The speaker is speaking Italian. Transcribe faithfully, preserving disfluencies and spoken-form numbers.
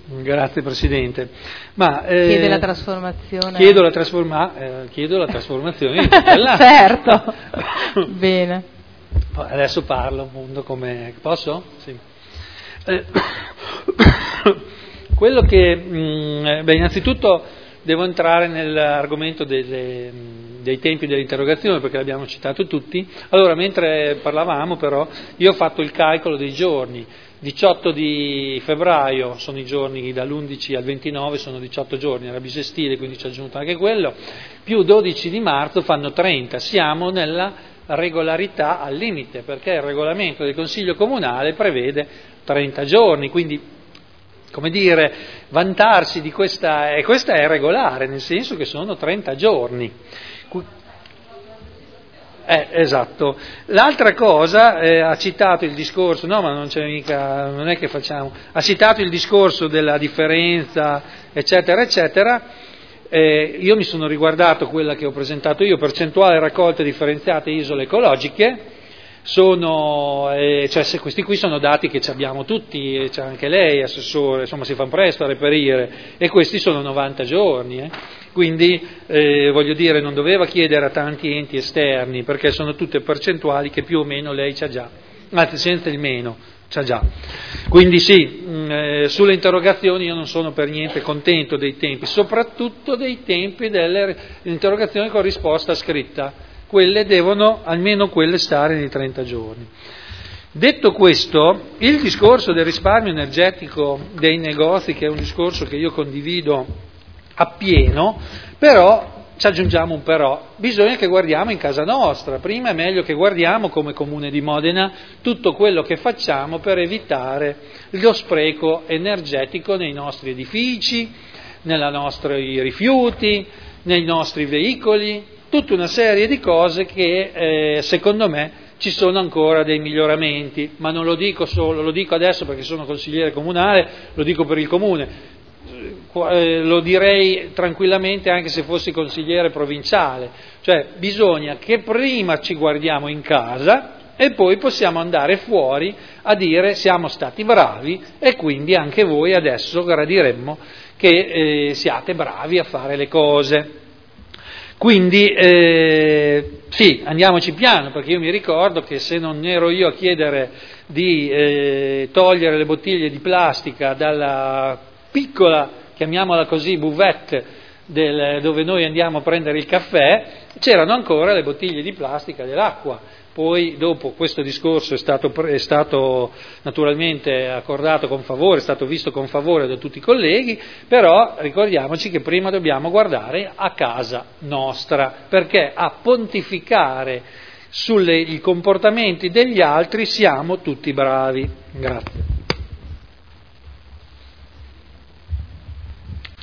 Grazie Presidente. Ma, eh, chiede la trasformazione. Chiedo la, trasforma, eh, chiedo la trasformazione. Certo. Bene. Adesso parlo, mondo come posso? Sì. Eh, quello che, mh, beh, innanzitutto devo entrare nell'argomento delle, dei tempi dell'interrogazione perché l'abbiamo citato tutti. Allora, mentre parlavamo però, io ho fatto il calcolo dei giorni. diciotto di febbraio sono i giorni dall'undici al ventinove, sono diciotto giorni, era bisestile, quindi ci ho aggiunto anche quello, più dodici di marzo fanno trenta, siamo nella regolarità al limite, perché il regolamento del Consiglio Comunale prevede trenta giorni, quindi, come dire, vantarsi di questa, e questa è regolare, nel senso che sono trenta giorni. Eh, esatto. L'altra cosa, eh, ha citato il discorso, no ma non c'è mica, non è che facciamo, ha citato il discorso della differenza, eccetera, eccetera, eh, io mi sono riguardato quella che ho presentato io, percentuale raccolte differenziate isole ecologiche, sono, eh, cioè se questi qui sono dati che ci abbiamo tutti, c'è anche lei, assessore, insomma si fanno presto a reperire, e questi sono novanta giorni, eh. Quindi eh, voglio dire, non doveva chiedere a tanti enti esterni, perché sono tutte percentuali che più o meno lei c'ha già, anzi senza il meno, c'ha già. Quindi sì, mh, eh, sulle interrogazioni io non sono per niente contento dei tempi, soprattutto dei tempi delle interrogazioni con risposta scritta, quelle devono, almeno quelle, stare nei trenta giorni. Detto questo, il discorso del risparmio energetico dei negozi, che è un discorso che io condivido appieno, però ci aggiungiamo un però, bisogna che guardiamo in casa nostra, prima è meglio che guardiamo come Comune di Modena tutto quello che facciamo per evitare lo spreco energetico nei nostri edifici, nei nostri rifiuti, nei nostri veicoli, tutta una serie di cose che eh, secondo me ci sono ancora dei miglioramenti, ma non lo dico solo, lo dico adesso perché sono consigliere comunale, lo dico per il Comune. Lo direi tranquillamente anche se fossi consigliere provinciale, cioè bisogna che prima ci guardiamo in casa e poi possiamo andare fuori a dire siamo stati bravi e quindi anche voi adesso gradiremmo che eh, siate bravi a fare le cose. Quindi eh, sì, andiamoci piano, perché io mi ricordo che se non ero io a chiedere di eh, togliere le bottiglie di plastica dalla piccola, chiamiamola così, buvette del, dove noi andiamo a prendere il caffè, c'erano ancora le bottiglie di plastica dell'acqua. Poi dopo questo discorso è stato, è stato naturalmente accordato con favore, è stato visto con favore da tutti i colleghi, però ricordiamoci che prima dobbiamo guardare a casa nostra, perché a pontificare sui comportamenti degli altri siamo tutti bravi. Grazie.